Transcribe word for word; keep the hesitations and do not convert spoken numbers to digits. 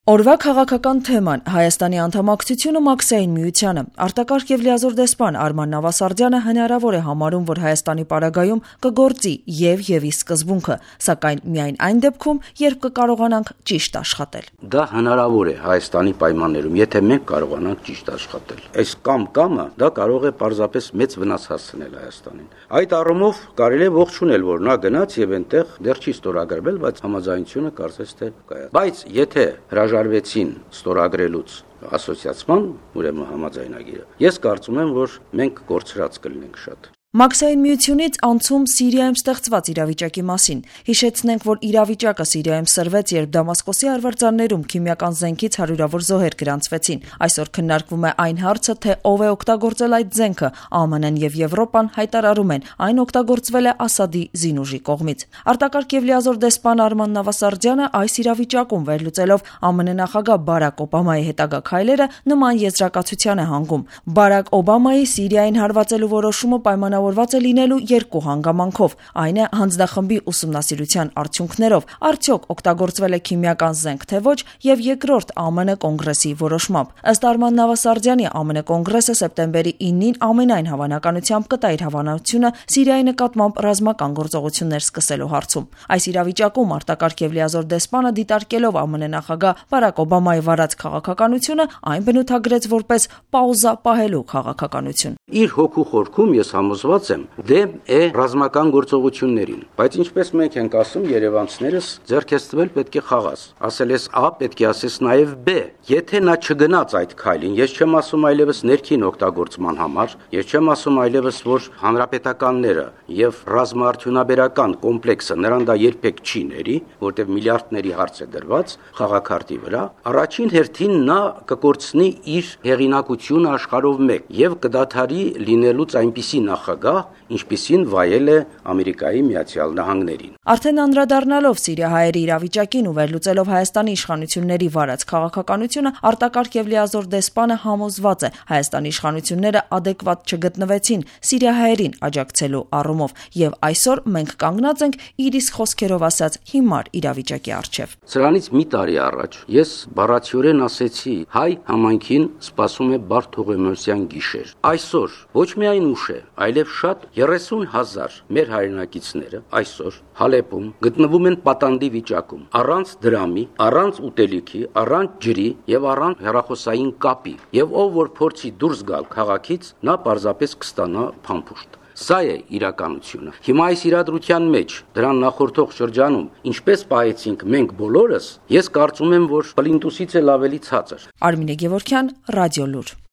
Օրվա քաղաքական թեման Հայաստանի անդամակցությունը Մաքսային միությանը։ Արտակարգ եւ լիազոր դեսպան Արման Նավասարդյանը հնարավոր է համարում, որ Հայաստանի պարագայում կգործի եւ եւի սկզբունքը, սակայն միայն այն դեպքում, երբ կկարողանանք ճիշտ աշխատել։ Դա հնարավոր է Հայաստանի պայմաններում, եթե մենք կարողանանք ճիշտ աշխատել։ Այս կամ-կամը դա կարող է պարզապես մեծ վնաս հասցնել Հայաստանին։ Այդ առումով կարելի է ողջունել, որ նա գնաց եւ այնտեղ դեռ չի ստորագրվել, բայց համաձայնությունը կարծես թե կա։ Բայց եթե հրաժարվեցին ստորագրելուց ասոցիացման, ուրեմն համաձայնագիրը, ես կարծում եմ, որ մենք կորցրած կլինենք շատ։ Մաքսային միությունից անցում Սիրիայում ստեղծված իրավիճակի մասին։ Հիշեցնենք, որ իրավիճակը Սիրիայում սրվեց, երբ Դամասկոսի արվարձաններում քիմիական զենքից հարյուրավոր զոհեր գրանցվեցին։ Այսօր քննարկվում է այն հարցը, թե ով է օգտագործել այդ զենքը։ ԱՄՆ-ն եւ Եվրոպան հայտարարում են, այն օգտագործվել է Ասադի զինուժի կողմից։ Արտակարգ եւ լիազոր դեսպան Արման Նավասարդյանը այս իրավիճակում վերլուծելով ԱՄՆ նախագահ Բարակ Օբամայի հետագա քայլերը նման եզրակացության է հանգում։ Բարակ Օբամայի Սիրիային հարվածելու որոշումը պայմանավորված Որված է լինելու երկու հանգամանքով, այն է հանձնախմբի ուսումնասիրության արդյունքներով, արդյոք օգտագործվել է քիմիական զենք թե ոչ, եւ երկրորդ ԱՄՆ կոնգրեսի որոշմամբ։ Ըստ Արման Նավասարդյանի ԱՄՆ կոնգրեսը սեպտեմբերի ինին ամենայն հավանականությամբ կտա իր հավանությունը Սիրիայի նկատմամբ ռազմական գործողություններ սկսելու հարցում։ Այս իրավիճակում արտակարգ եւ լիազոր դեսպանը դիտարկելով ԱՄՆ նախագահ Բարակ Օբամայի վարած քաղաքականությունը, այն բնութագրեց որպես պաուզա պահելու քաղաքականություն։ Իր հոգու խորքում ես համոզված եմ դեմ է ռազմական գործողություններին, բայց ինչպես մենք ենք ասում երևանցիներս, ձեռք ես տվել պետք է խաղաս, ասել ես A, պետք է ասես նաև B։ Եթե նա չգնաց այդ քայլին, ես չեմ ասում այլևս ներքին օգտագործման համար, ես չեմ ասում այլևս, որ հանրապետականները եւ ռազմաարդյունաբերական կոմպլեքսը նրան դա երբեք չի ների, որտեղ միլիարդների հարց է դրված խաղաքարտի վրա, առաջին հերթին նա կկորցնի իր հեղինակությունը աշխարհով մեկ եւ կդադարի լինելուց այնպիսի նախագահ, ինչպիսին վայել է Ամերիկայի Միացյալ Նահանգներին։ Արդեն անդրադառնալով սիրիահայերի իրավիճակին ու վերլուծելով Հայաստանի իշխանությունների վարած քաղաքականությունը, արտակարգ եւ լիազոր դեսպանը համոզված է, Հայաստանի իշխանությունները ադեկվատ չգտնվեցին սիրիահայերին աջակցելու առումով, եւ այսօր մենք կանգնած ենք իր իսկ խոսքերով ասած հիմար իրավիճակի առջև։ Սրանից մի տարի առաջ ես բառացիորեն ասեցի, հայ համայնքին սպասում է բարդ Թովմասյան գիշեր։ Այսօր ոչ միայն ուշ է, այլև շատ երեսուն հազար մեր հայրենակիցները այսօր Հալեպում գտնվում են պատանդի վիճակում, առանց դրամի, առանց ուտելիքի, առանց ջրի եւ առանց հեռախոսային կապի, եւ ով որ փորձի դուրս գալ քաղաքից, նա պարզապես կստանա փամփուշտ։ Սա է իրականությունը։ Հիմա այս իրադրության մեջ, դրան նախորդող շրջանում, ինչպես պահեցինք մենք բոլորս, ես կարծում եմ, որ Պլինտուսից էլ ավելի ցածր։ Արմինե Գևորգյան, Ռադիոլուր։